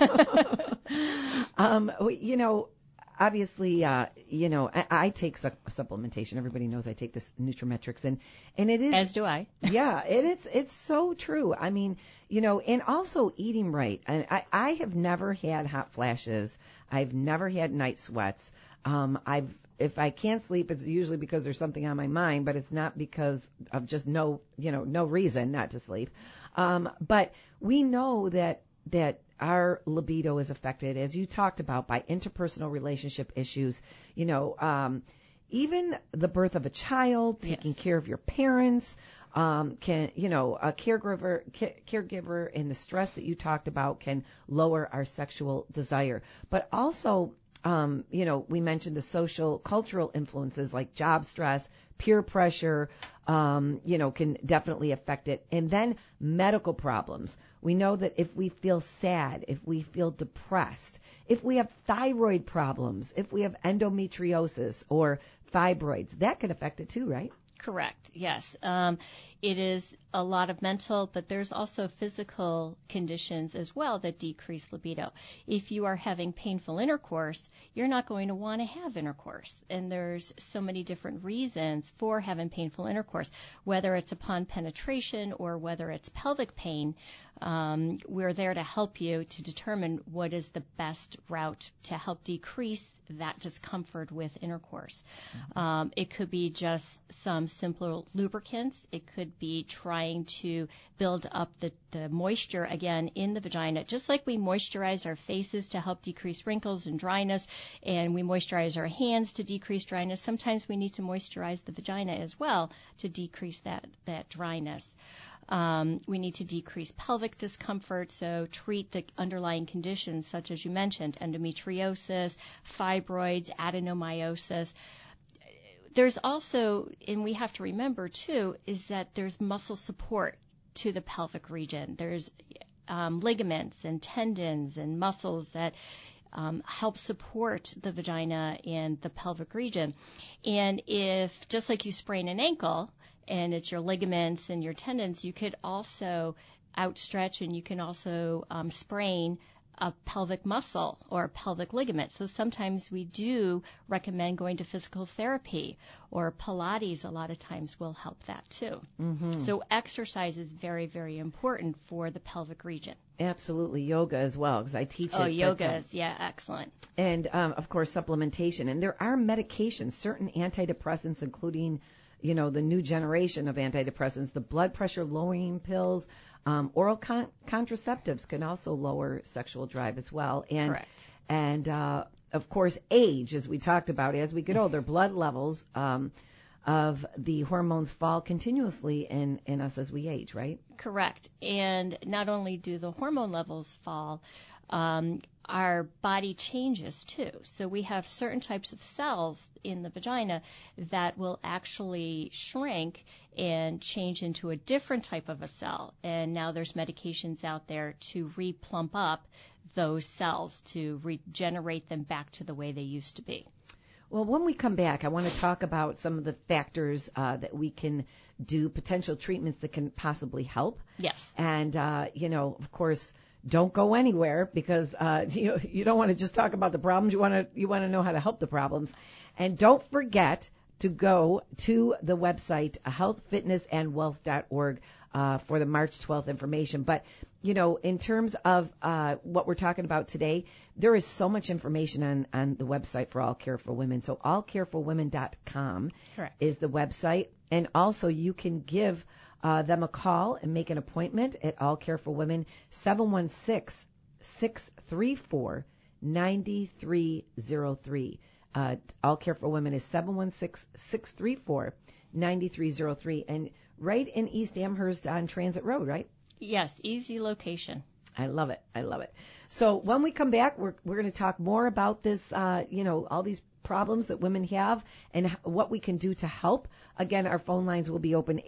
all related. Obviously, I take supplementation. Everybody knows I take this Nutrimetrix, and it is. As do I. Yeah, it's so true. I mean, and also eating right. And I have never had hot flashes. I've never had night sweats. If I can't sleep, it's usually because there's something on my mind, but it's not because of just no reason not to sleep. But we know that our libido is affected, as you talked about, by interpersonal relationship issues. Even the birth of a child, taking care of your parents, a caregiver and the stress that you talked about can lower our sexual desire. But also, we mentioned the social, cultural influences like job stress, peer pressure, can definitely affect it. And then medical problems. We know that if we feel sad, if we feel depressed, if we have thyroid problems, if we have endometriosis or fibroids, that can affect it too, right? Correct. Yes. It is a lot of mental, but there's also physical conditions as well that decrease libido. If you are having painful intercourse, you're not going to want to have intercourse. And there's so many different reasons for having painful intercourse, whether it's upon penetration or whether it's pelvic pain. We're there to help you to determine what is the best route to help decrease that discomfort with intercourse. It could be just some simple lubricants. It could be trying to build up the moisture again in the vagina, just like we moisturize our faces to help decrease wrinkles and dryness, and we moisturize our hands to decrease dryness. Sometimes we need to moisturize the vagina as well to decrease that dryness. We need to decrease pelvic discomfort, so treat the underlying conditions such as you mentioned, endometriosis, fibroids, adenomyosis. There's also, and we have to remember too, is that there's muscle support to the pelvic region. There's ligaments and tendons and muscles that help support the vagina and the pelvic region. And if, just like you sprain an ankle, and it's your ligaments and your tendons, you could also outstretch and you can also sprain a pelvic muscle or a pelvic ligament. So sometimes we do recommend going to physical therapy, or Pilates a lot of times will help that too. So exercise is very, very important for the pelvic region. Absolutely. Yoga as well, because I teach it. Oh, yoga is, excellent. And, of course, supplementation. And there are medications, certain antidepressants, including the new generation of antidepressants, the blood pressure lowering pills, oral contraceptives can also lower sexual drive as well. And, correct. And, of course, age, as we talked about, as we get older, blood levels of the hormones fall continuously in us as we age, right? Correct. And not only do the hormone levels fall, our body changes too. So we have certain types of cells in the vagina that will actually shrink and change into a different type of a cell. And now there's medications out there to re-plump up those cells, to regenerate them back to the way they used to be. Well, when we come back, I want to talk about some of the factors that we can do, potential treatments that can possibly help. Yes. And, of course, don't go anywhere, because you don't want to just talk about the problems. You want to know how to help the problems. And don't forget to go to the website healthfitnessandwealth.org. for the March 12th information. But, in terms of what we're talking about today, there is so much information on the website for All Care for Women. So allcareforwomen.com is the website. And also you can give them a call and make an appointment at All Care for Women, 716-634-9303. All Care for Women is 716-634-9303. And right in East Amherst on Transit Road, right? Yes, easy location. I love it. So when we come back, we're going to talk more about this, all these problems that women have and what we can do to help. Again, our phone lines will be open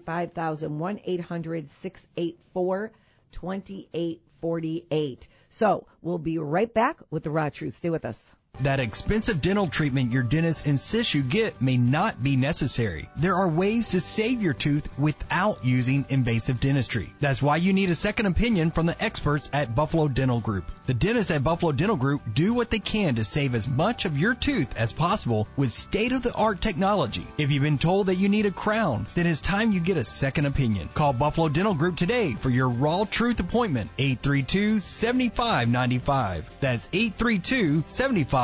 883-5000, 1-800-684-2848. So we'll be right back with the Raw Truth. Stay with us. That expensive dental treatment your dentist insists you get may not be necessary. There are ways to save your tooth without using invasive dentistry. That's why you need a second opinion from the experts at Buffalo Dental Group. The dentists at Buffalo Dental Group do what they can to save as much of your tooth as possible with state-of-the-art technology. If you've been told that you need a crown, then it's time you get a second opinion. Call Buffalo Dental Group today for your Raw Truth appointment, 832-7595. That's 832-7595.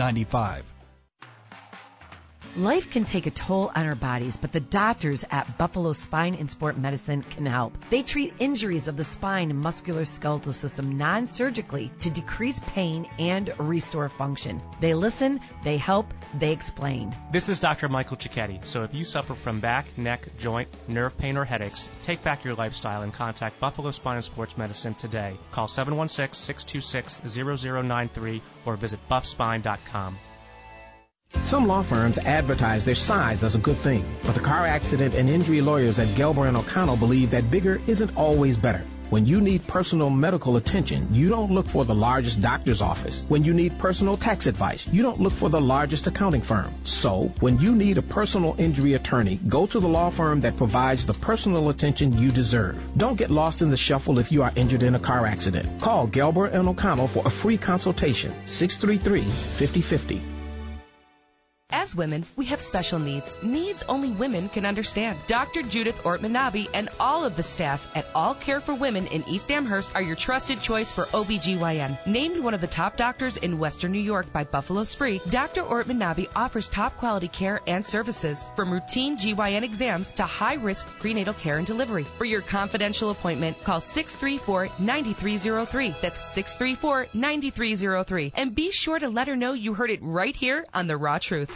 Life can take a toll on our bodies, but the doctors at Buffalo Spine and Sport Medicine can help. They treat injuries of the spine and musculoskeletal system non-surgically to decrease pain and restore function. They listen, they help, they explain. This is Dr. Michael Cicchetti. So if you suffer from back, neck, joint, nerve pain, or headaches, take back your lifestyle and contact Buffalo Spine and Sports Medicine today. Call 716-626-0093 or visit buffspine.com. Some law firms advertise their size as a good thing, but the car accident and injury lawyers at Gelber and O'Connell believe that bigger isn't always better. When you need personal medical attention, you don't look for the largest doctor's office. When you need personal tax advice, you don't look for the largest accounting firm. So, when you need a personal injury attorney, go to the law firm that provides the personal attention you deserve. Don't get lost in the shuffle if you are injured in a car accident. Call Gelber and O'Connell for a free consultation, 633-5050. As women, we have special needs only women can understand. Dr. Judith Ortman-Nabi and all of the staff at All Care for Women in East Amherst are your trusted choice for OBGYN. Named one of the top doctors in Western New York by Buffalo Spree, Dr. Ortman-Nabi offers top quality care and services, from routine GYN exams to high-risk prenatal care and delivery. For your confidential appointment, call 634-9303. That's 634-9303. And be sure to let her know you heard it right here on The Raw Truth.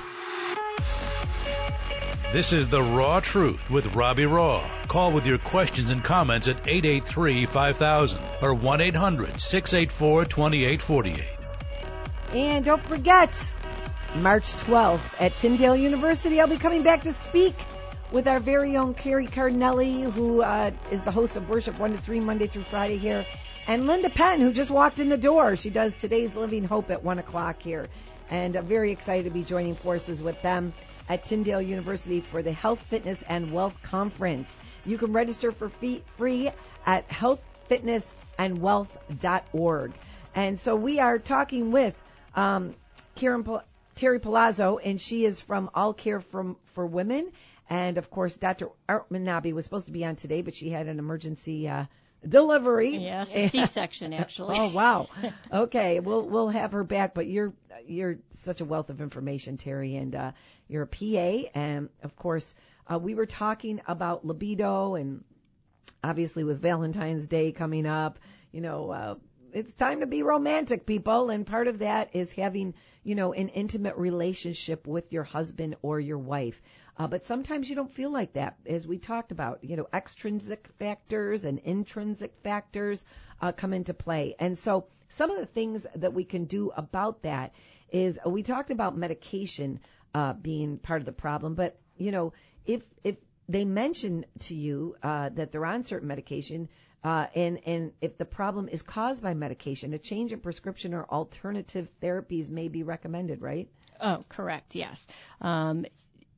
This is The Raw Truth with Robbie Raw. Call with your questions and comments at 883-5000 or 1-800-684-2848. And don't forget, March 12th at Tyndale University, I'll be coming back to speak with our very own Carrie Cardinelli, who is the host of Worship 1 to 3 Monday through Friday here, and Linda Penn, who just walked in the door. She does Today's Living Hope at 1 o'clock here. And I'm very excited to be joining forces with them at Tyndale University for the Health, Fitness, and Wealth Conference. You can register for free at healthfitnessandwealth.org. And so we are talking with Terry Palazzo, and she is from All Care for Women. And, of course, Dr. Ortman-Nabi was supposed to be on today, but she had an emergency delivery. Yes, a C-section, actually. Oh, wow. Okay, we'll have her back, but you're such a wealth of information, Terry, and you're a PA, and of course we were talking about libido, and obviously with Valentine's Day coming up, it's time to be romantic, people, and part of that is having an intimate relationship with your husband or your wife. But sometimes you don't feel like that, as we talked about. Extrinsic factors and intrinsic factors come into play. And so some of the things that we can do about that is we talked about medication being part of the problem. But, if they mention to you that they're on certain medication, and if the problem is caused by medication, a change in prescription or alternative therapies may be recommended, right? Oh, correct, yes.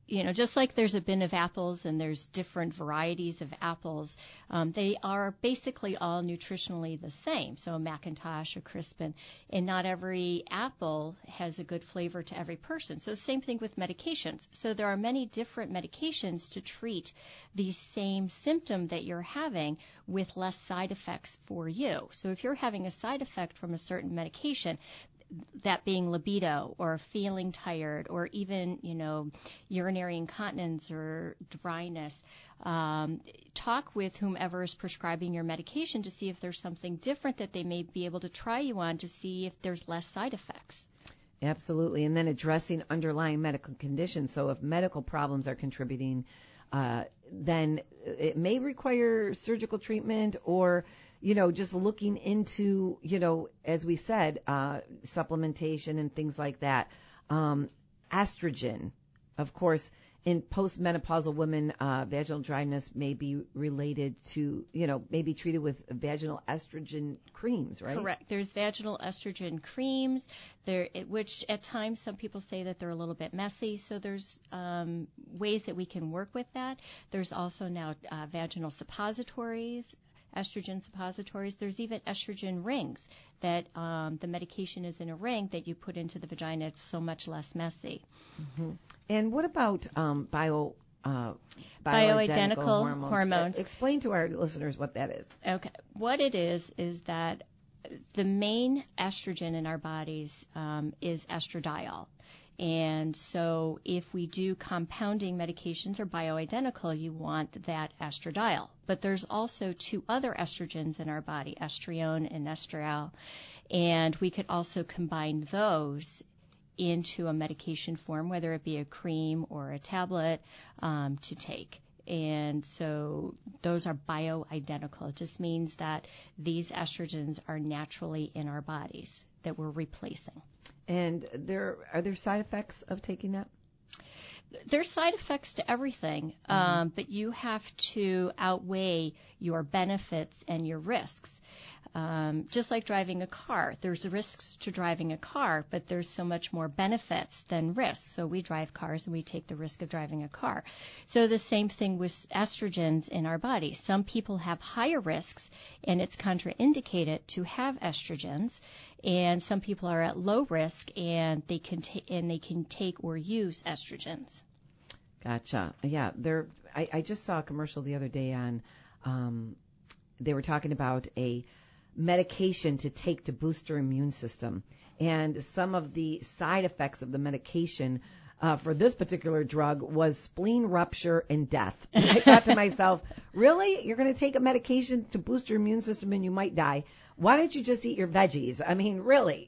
just like there's a bin of apples and there's different varieties of apples, they are basically all nutritionally the same. So a McIntosh, a Crispin, and not every apple has a good flavor to every person. So the same thing with medications. So there are many different medications to treat the same symptom that you're having with less side effects for you. So if you're having a side effect from a certain medication, that being libido or feeling tired or even, urinary incontinence or dryness, talk with whomever is prescribing your medication to see if there's something different that they may be able to try you on to see if there's less side effects. Absolutely. And then addressing underlying medical conditions. So if medical problems are contributing, then it may require surgical treatment or just looking into, as we said, supplementation and things like that. Estrogen, of course, in postmenopausal women, vaginal dryness may be related to, may be treated with vaginal estrogen creams, right? Correct. There's vaginal estrogen creams, which at times some people say that they're a little bit messy. So there's ways that we can work with that. There's also now vaginal suppositories, estrogen suppositories. There's even estrogen rings that the medication is in a ring that you put into the vagina. It's so much less messy. Mm-hmm. And what about bioidentical hormones? Explain to our listeners what that is. Okay. What it is that the main estrogen in our bodies is estradiol. And so if we do compounding medications or bioidentical, you want that estradiol. But there's also two other estrogens in our body, estrione and estriol. And we could also combine those into a medication form, whether it be a cream or a tablet, to take. And so those are bioidentical. It just means that these estrogens are naturally in our bodies that we're replacing. And are there side effects of taking that? There's side effects to everything, but you have to outweigh your benefits and your risks. Just like driving a car, there's risks to driving a car, but there's so much more benefits than risks. So we drive cars and we take the risk of driving a car. So the same thing with estrogens in our body. Some people have higher risks, and it's contraindicated to have estrogens. And some people are at low risk, and they can take or use estrogens. Gotcha. Yeah, I just saw a commercial the other day on. They were talking about a medication to take to boost your immune system, and some of the side effects of the medication for this particular drug was spleen rupture and death. And I thought to myself, really? You're going to take a medication to boost your immune system and you might die? Why don't you just eat your veggies? I mean, really,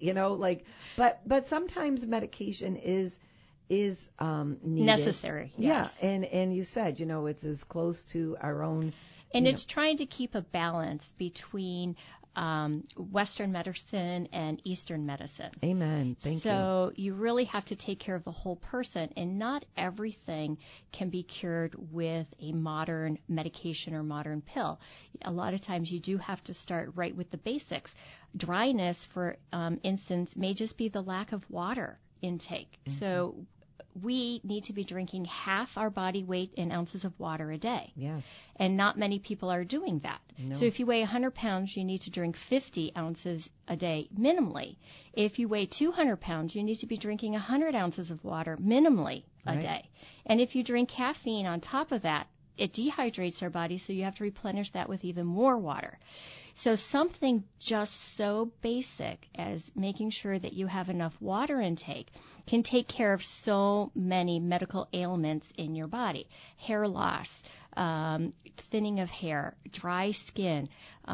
but sometimes medication is needed. Necessary. Yes. Yeah. And you said, it's as close to our own. And it's trying to keep a balance between Western medicine and Eastern medicine. Amen. Thank you. So you really have to take care of the whole person, and not everything can be cured with a modern medication or modern pill. A lot of times you do have to start right with the basics. Dryness, for instance, may just be the lack of water intake. Mm-hmm. So we need to be drinking half our body weight in ounces of water a day. Yes. And not many people are doing that. No. So if you weigh 100 pounds, you need to drink 50 ounces a day minimally. If you weigh 200 pounds, you need to be drinking 100 ounces of water minimally a day. And if you drink caffeine on top of that, it dehydrates our body, so you have to replenish that with even more water. So something just so basic as making sure that you have enough water intake can take care of so many medical ailments in your body. Hair loss, thinning of hair, dry skin,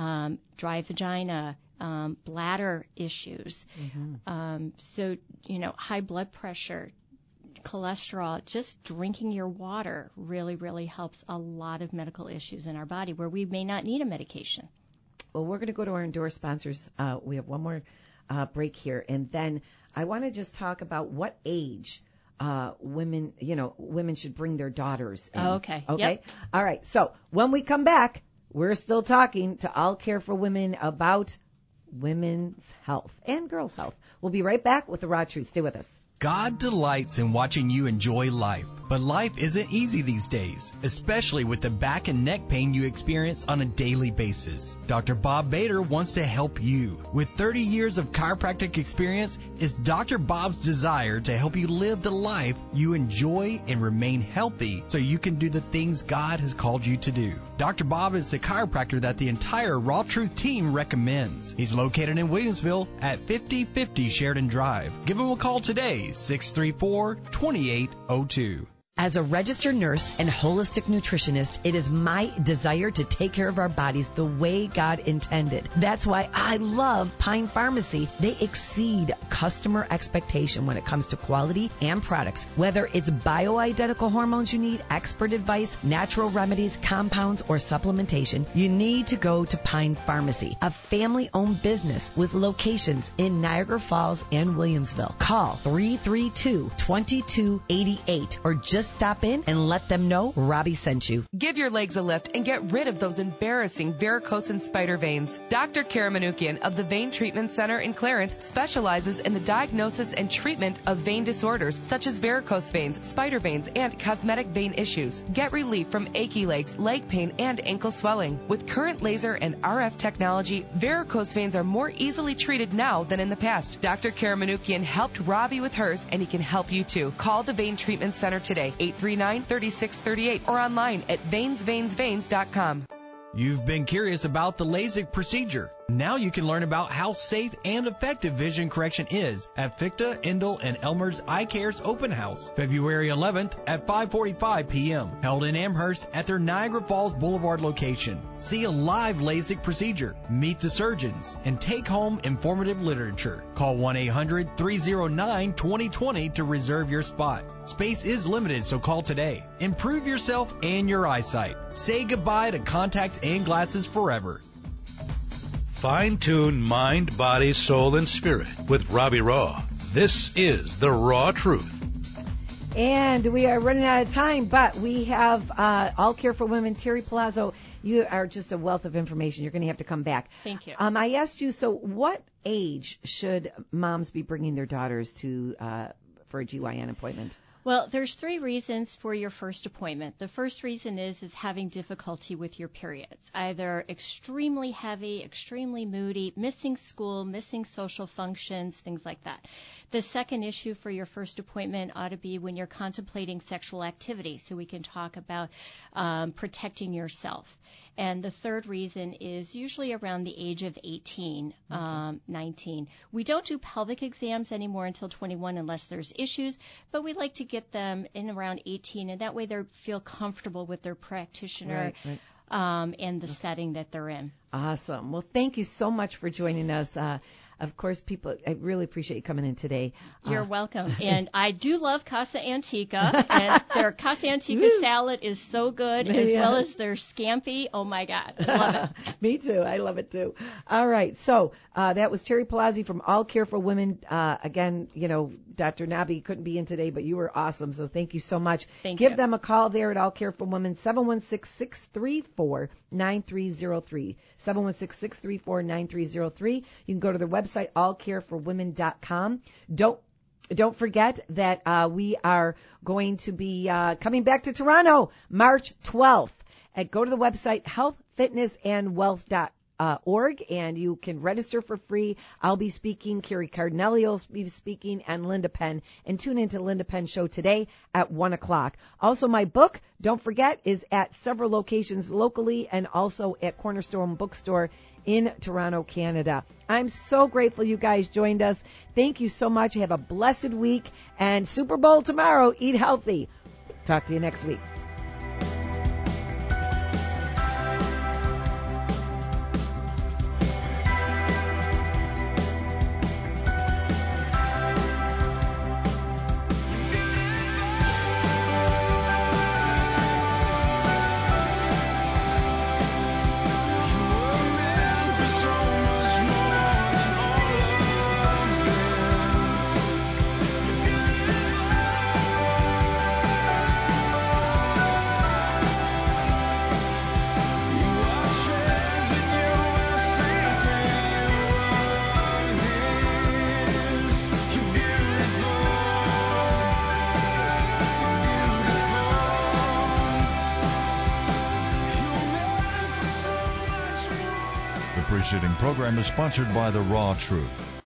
dry vagina, bladder issues. Mm-hmm. So, high blood pressure, cholesterol, just drinking your water really, really helps a lot of medical issues in our body where we may not need a medication. Well, we're going to go to our endorsed sponsors. We have one more break here, and then I want to just talk about what age women should bring their daughters in. Oh, okay. Okay. Yep. All right. So when we come back, we're still talking to All Care for Women about women's health and girls' health. We'll be right back with the Raw Truth. Stay with us. God delights in watching you enjoy life. But life isn't easy these days, especially with the back and neck pain you experience on a daily basis. Dr. Bob Bader wants to help you. With 30 years of chiropractic experience, it's Dr. Bob's desire to help you live the life you enjoy and remain healthy so you can do the things God has called you to do. Dr. Bob is the chiropractor that the entire Raw Truth team recommends. He's located in Williamsville at 5050 Sheridan Drive. Give him a call today, 634-2802. As a registered nurse and holistic nutritionist, it is my desire to take care of our bodies the way God intended. That's why I love Pine Pharmacy. They exceed customer expectation when it comes to quality and products. Whether it's bioidentical hormones you need, expert advice, natural remedies, compounds, or supplementation, you need to go to Pine Pharmacy, a family-owned business with locations in Niagara Falls and Williamsville. Call 332-2288 or just stop in and let them know Robbie sent you. Give your legs a lift and get rid of those embarrassing varicose and spider veins. Dr. Kara Manoukian of the Vein Treatment Center in Clarence specializes in the diagnosis and treatment of vein disorders such as varicose veins, spider veins, and cosmetic vein issues. Get relief from achy legs, leg pain, and ankle swelling. With current laser and RF technology, varicose veins are more easily treated now than in the past. Dr. Kara Manoukian helped Robbie with hers, and he can help you too. Call the Vein Treatment Center today, 839-3638, or online at veinsveins.com. You've been curious about the LASIK procedure. Now you can learn about how safe and effective vision correction is at Fichte, Endel, and Elmer's Eye Care's open house, February 11th at 5:45 p.m., held in Amherst at their Niagara Falls Boulevard location. See a live LASIK procedure, meet the surgeons, and take home informative literature. Call 1-800-309-2020 to reserve your spot. Space is limited, so call today. Improve yourself and your eyesight. Say goodbye to contacts and glasses forever. Fine-tune mind, body, soul, and spirit with Robbie Raw. This is The Raw Truth. And we are running out of time, but we have All Care for Women, Terry Palazzo. You are just a wealth of information. You're going to have to come back. Thank you. I asked you, so what age should moms be bringing their daughters to for a GYN appointment? Well, there's 3 reasons for your first appointment. The first reason is having difficulty with your periods, either extremely heavy, extremely moody, missing school, missing social functions, things like that. The second issue for your first appointment ought to be when you're contemplating sexual activity, so we can talk about protecting yourself. And the third reason is usually around the age of 18, 19. We don't do pelvic exams anymore until 21 unless there's issues, but we like to get them in around 18, and that way they feel comfortable with their practitioner and the setting that they're in. Awesome. Well, thank you so much for joining us. Of course, people, I really appreciate you coming in today. You're welcome. And I do love Casa Antica, and their Casa Antica salad is so good, as well as their scampi. Oh, my God. I love it. Me too. I love it, too. All right. So that was Terry Palazzi from All Care for Women. Again, you know, Dr. Nabi couldn't be in today, but you were awesome, so thank you so much. Give them a call there at All Care for Women, 716-634-9303. 716-634-9303. You can go to their website, allcareforwomen.com. Don't forget that we are going to be coming back to Toronto March 12th. Go to the website healthfitnessandwealth.org, and you can register for free. I'll be speaking, Carrie Cardinelli will be speaking, and Linda Penn. And tune into Linda Penn show today at 1 o'clock. Also, my book, don't forget, is at several locations locally and also at Cornerstone Bookstore in Toronto, Canada. I'm so grateful you guys joined us. Thank you so much. Have a blessed week. And Super Bowl tomorrow. Eat healthy. Talk to you next week. preceding program is sponsored by The Raw Truth.